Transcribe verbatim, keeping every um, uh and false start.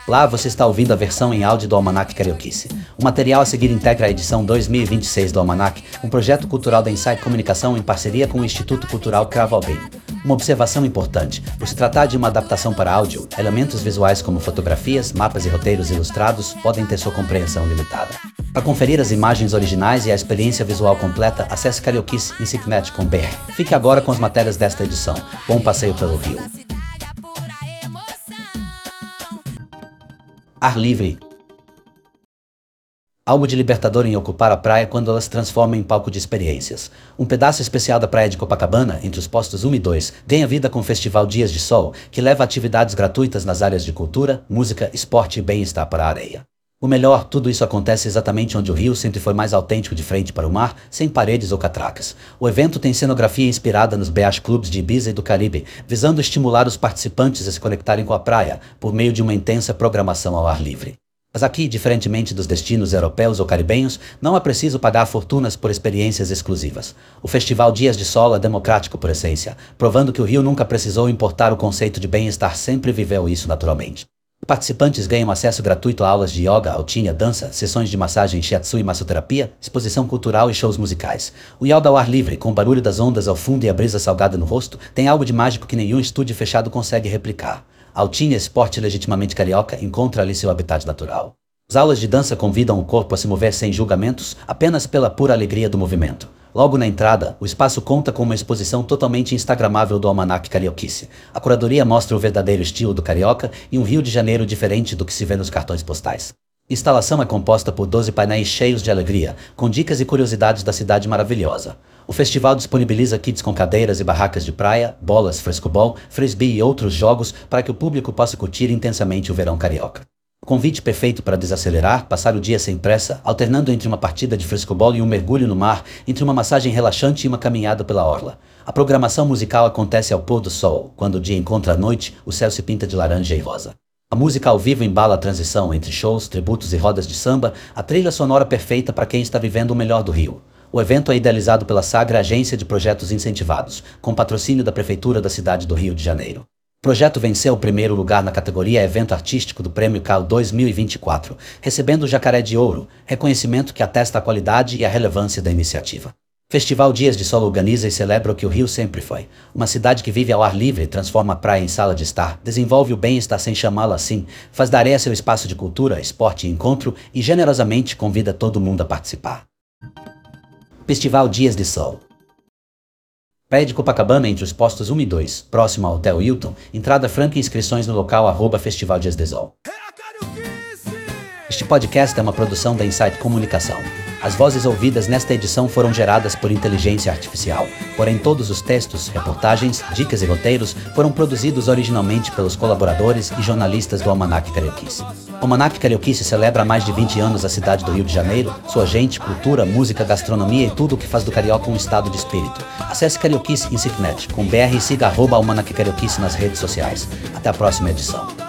Lá você está ouvindo a versão em áudio do Almanac Carioquice. O material a seguir integra a edição dois mil e vinte e seis do Almanac, um projeto cultural da Insight Comunicação em parceria com o Instituto Cultural Cravo Albim. Uma observação importante: por se tratar de uma adaptação para áudio, elementos visuais como fotografias, mapas e roteiros ilustrados podem ter sua compreensão limitada. Para conferir as imagens originais e a experiência visual completa, acesse carioquice ponto insicnet ponto b r. Fique agora com as matérias desta edição. Bom passeio pelo Rio. Ar livre. Algo de libertador em ocupar a praia quando ela se transforma em palco de experiências. Um pedaço especial da praia de Copacabana, entre os postos um e dois, ganha vida com o Festival Dias de Sol, que leva atividades gratuitas nas áreas de cultura, música, esporte e bem-estar para a areia. O melhor, tudo isso acontece exatamente onde o Rio sempre foi mais autêntico de frente para o mar, sem paredes ou catracas. O evento tem cenografia inspirada nos beach clubs de Ibiza e do Caribe, visando estimular os participantes a se conectarem com a praia, por meio de uma intensa programação ao ar livre. Mas aqui, diferentemente dos destinos europeus ou caribenhos, não é preciso pagar fortunas por experiências exclusivas. O Festival Dias de Sol é democrático por essência, provando que o Rio nunca precisou importar o conceito de bem-estar, sempre viveu isso naturalmente. Participantes ganham acesso gratuito a aulas de yoga, altinha, dança, sessões de massagem, shiatsu e massoterapia, exposição cultural e shows musicais. O yoga ao ar livre, com o barulho das ondas ao fundo e a brisa salgada no rosto, tem algo de mágico que nenhum estúdio fechado consegue replicar. A altinha, esporte legitimamente carioca, encontra ali seu habitat natural. As aulas de dança convidam o corpo a se mover sem julgamentos, apenas pela pura alegria do movimento. Logo na entrada, o espaço conta com uma exposição totalmente instagramável do Almanac Carioquice. A curadoria mostra o verdadeiro estilo do carioca e um Rio de Janeiro diferente do que se vê nos cartões postais. A instalação é composta por doze painéis cheios de alegria, com dicas e curiosidades da cidade maravilhosa. O festival disponibiliza kits com cadeiras e barracas de praia, bolas, frescobol, frisbee e outros jogos para que o público possa curtir intensamente o verão carioca. Convite perfeito para desacelerar, passar o dia sem pressa, alternando entre uma partida de frescobol e um mergulho no mar, entre uma massagem relaxante e uma caminhada pela orla. A programação musical acontece ao pôr do sol, quando o dia encontra a noite, o céu se pinta de laranja e rosa. A música ao vivo embala a transição entre shows, tributos e rodas de samba, a trilha sonora perfeita para quem está vivendo o melhor do Rio. O evento é idealizado pela Sagra Agência de Projetos Incentivados, com patrocínio da Prefeitura da cidade do Rio de Janeiro. O projeto venceu o primeiro lugar na categoria Evento Artístico do Prêmio C A L dois mil e vinte e quatro, recebendo o Jacaré de Ouro, reconhecimento que atesta a qualidade e a relevância da iniciativa. O Festival Dias de Sol organiza e celebra o que o Rio sempre foi. Uma cidade que vive ao ar livre, transforma a praia em sala de estar, desenvolve o bem-estar sem chamá-la assim, faz da areia seu espaço de cultura, esporte e encontro e generosamente convida todo mundo a participar. Festival Dias de Sol. Praia de Copacabana entre os postos um e dois, próximo ao Hotel Hilton, entrada franca e inscrições no local arroba Festival Dias de Sol. Este podcast é uma produção da Insight Comunicação. As vozes ouvidas nesta edição foram geradas por inteligência artificial, porém todos os textos, reportagens, dicas e roteiros foram produzidos originalmente pelos colaboradores e jornalistas do Almanac Carioquice. O Almanac Carioquice celebra há mais de vinte anos a cidade do Rio de Janeiro, sua gente, cultura, música, gastronomia e tudo o que faz do carioca um estado de espírito. Acesse Carioquice Insicnet com B R e siga arroba Almanac Carioquice nas redes sociais. Até a próxima edição.